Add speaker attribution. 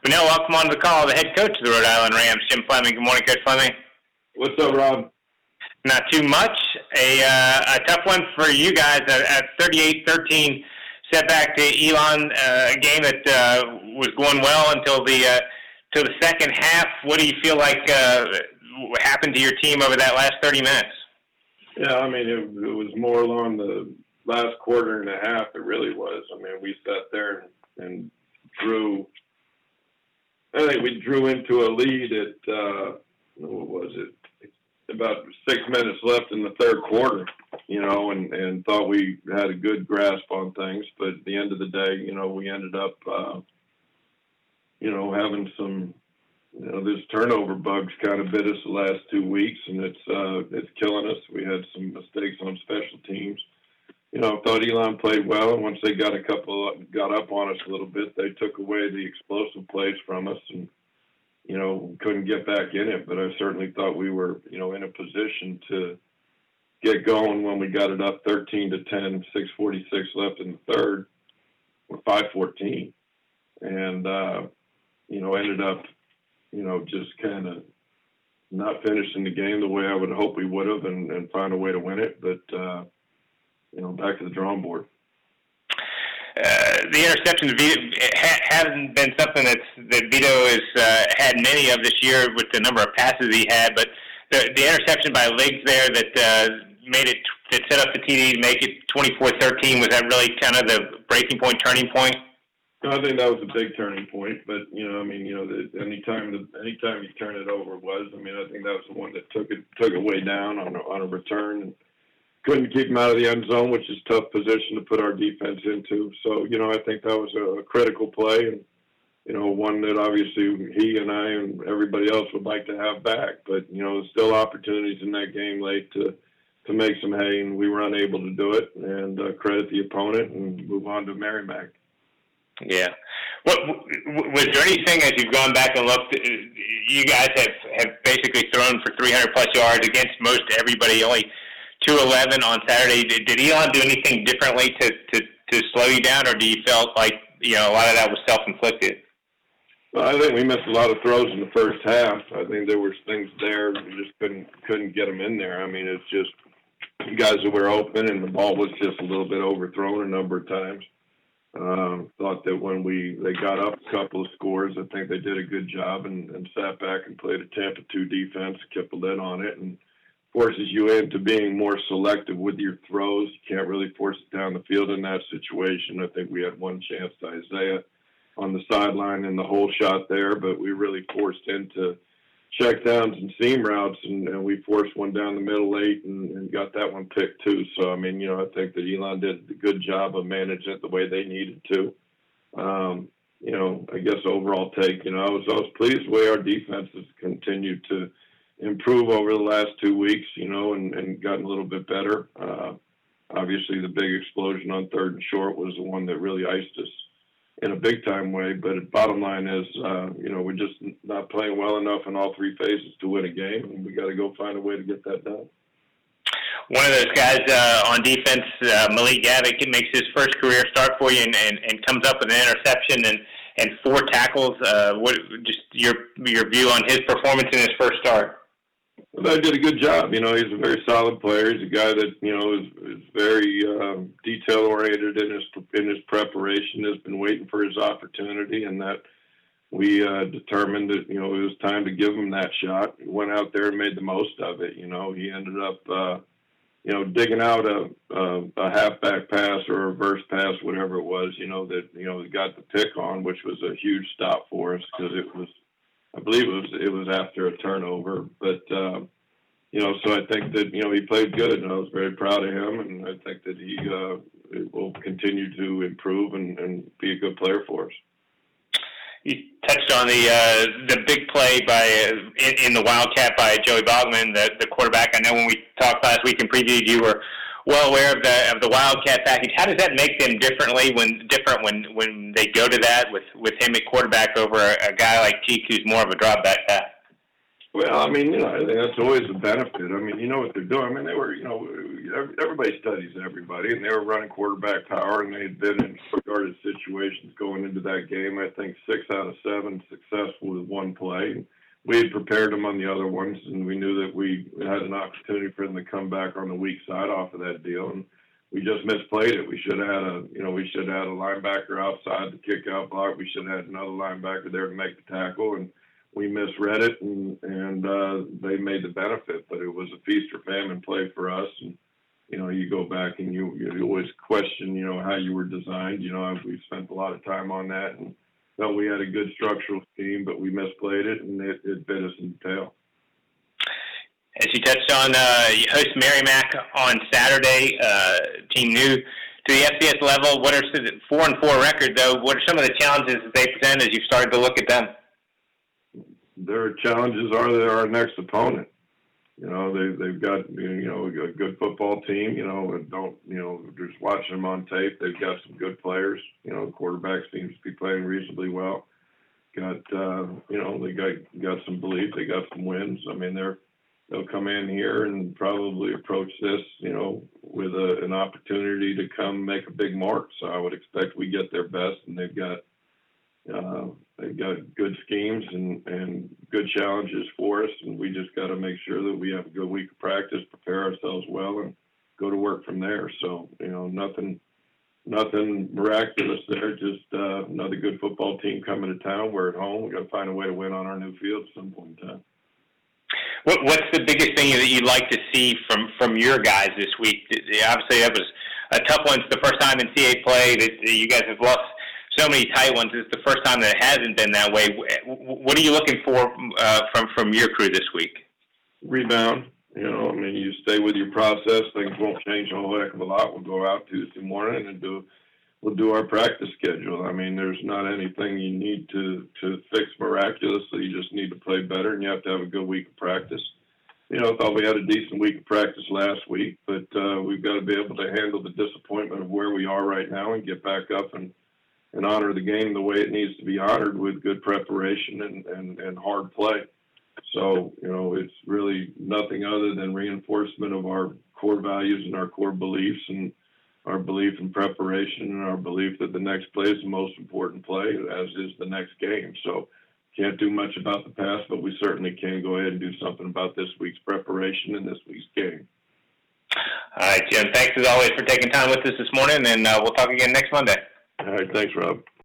Speaker 1: We now welcome on the call the head coach of the Rhode Island Rams, Jim Fleming. Good morning, Coach Fleming.
Speaker 2: What's up, Rob?
Speaker 1: Not too much. A tough one for you guys. A 38-13 setback to Elon, a game that was going well until the second half. What do you feel like happened to your team over that last 30 minutes?
Speaker 2: Yeah, I mean, it was more along the last quarter and a half. It really was. I mean, we sat there and drew. I think we drew into a lead at, what was it, about 6 minutes left in the third quarter, and thought we had a good grasp on things. But at the end of the day, we ended up, having some, this turnover bug's kind of bit us the last 2 weeks, and it's killing us. We had some mistakes on special teams. I thought Elon played well, and once they got up on us a little bit, they took away the explosive plays from us, and couldn't get back in it. But I certainly thought we were in a position to get going when we got it up 13-10, 6:46 left in the third, or 5:14, and ended up just kind of not finishing the game the way I would hope we would have, and find a way to win it, but. Back to the drawing board.
Speaker 1: The interceptions hasn't been something that Vito has had many of this year with the number of passes he had, but the interception by Liggs there that set up the TD to make it 24-13, was that really kind of the breaking point, turning point?
Speaker 2: I think that was a big turning point, but anytime you turn it over I think that was the one that took it way down on a return. And couldn't keep him out of the end zone, which is a tough position to put our defense into. So, I think that was a critical play, and, one that obviously he and I and everybody else would like to have back. But, there's still opportunities in that game late to make some hay, and we were unable to do it, and credit the opponent and move on to Merrimack.
Speaker 1: Yeah. Was there anything, as you've gone back and looked, you guys have basically thrown for 300-plus yards against most everybody, only 211 on Saturday. Did Elon do anything differently to slow you down, or do you felt like a lot of that was self-inflicted?
Speaker 2: Well, I think we missed a lot of throws in the first half. I think there was things there, we just couldn't get them in there. I mean, it's just guys that were open, and the ball was just a little bit overthrown a number of times. Thought that when they got up a couple of scores, I think they did a good job and sat back and played a Tampa 2 defense, kept a lid on it, and forces you into being more selective with your throws. You can't really force it down the field in that situation. I think we had one chance to Isaiah on the sideline in the hole shot there, but we really forced into checkdowns and seam routes, and we forced one down the middle late and got that one picked too. So, I think that Elon did a good job of managing it the way they needed to. I guess overall take, I was pleased the way our defense has continued to improve over the last 2 weeks, and gotten a little bit better. Obviously, the big explosion on third and short was the one that really iced us in a big-time way. But bottom line is, we're just not playing well enough in all three phases to win a game, and we got to go find a way to get that done.
Speaker 1: One of those guys on defense, Malik Gavick, makes his first career start for you and comes up with an interception and 4 tackles. What just your view on his performance in his first start?
Speaker 2: Well, I did a good job. He's a very solid player. He's a guy that is very detail-oriented in his preparation. Has been waiting for his opportunity, and that we determined that it was time to give him that shot. He went out there and made the most of it. He ended up digging out a halfback pass or a reverse pass, whatever it was. That he got the pick on, which was a huge stop for us because it was. I believe it was after a turnover, but so I think that he played good, and I was very proud of him, and I think that he will continue to improve and be a good player for us.
Speaker 1: You touched on the big play in the Wildcat by Joey Bogman, the quarterback. I know when we talked last week and previewed, you were well aware of the Wildcat package. How does that make them different when they go to that with him at quarterback over a guy like Cheek, who's more of a drop back pass?
Speaker 2: Well, I mean, I think that's always a benefit. I mean, you know what they're doing. I mean, they were, everybody studies everybody, and they were running quarterback power, and they'd been in regarded situations going into that game. I think 6 out of 7 successful with one play. And we had prepared them on the other ones, and we knew that we had an opportunity for them to come back on the weak side off of that deal. And we just misplayed it. We should have had we should have had a linebacker outside the kick out block. We should have had another linebacker there to make the tackle, and we misread it, and they made the benefit. But it was a feast or famine play for us. And you go back and you always question how you were designed. We spent a lot of time on that, and felt we had a good structural scheme, but we misplayed it, and it bit us in the tail.
Speaker 1: As you touched on, you host Merrimack on Saturday, team new to the FCS level. What are 4-4 record, though? What are some of the challenges that they present as you've started to look at them?
Speaker 2: Their challenges are they're our next opponent. They've got a good football team. Just watching them on tape, they've got some good players. The quarterback seems to be playing reasonably well. They got some belief. They got some wins. I mean, they'll come in here and probably approach this, with an opportunity to come make a big mark. So I would expect we get their best, and they've got good schemes and good challenges for us, and we just got to make sure that we have a good week of practice, prepare ourselves well, and go to work from there. So, nothing miraculous there, just another good football team coming to town. We're at home. We got to find a way to win on our new field at some point in time.
Speaker 1: What's the biggest thing that you'd like to see from your guys this week? Obviously, that was a tough one. It's the first time in CA play that you guys have lost so many tight ones. It's the first time that it hasn't been that way. What are you looking for from your crew this week?
Speaker 2: Rebound. You stay with your process. Things won't change a whole heck of a lot. We'll go out Tuesday morning and we'll do our practice schedule. I mean, there's not anything you need to fix miraculously. You just need to play better, and you have to have a good week of practice. I thought we had a decent week of practice last week, but we've got to be able to handle the disappointment of where we are right now and get back up and honor the game the way it needs to be honored, with good preparation and hard play. So, it's really nothing other than reinforcement of our core values and our core beliefs, and our belief in preparation, and our belief that the next play is the most important play, as is the next game. So can't do much about the past, but we certainly can go ahead and do something about this week's preparation and this week's game.
Speaker 1: All right, Jim, thanks as always for taking time with us this morning, and we'll talk again next Monday.
Speaker 2: All right, thanks, Rob.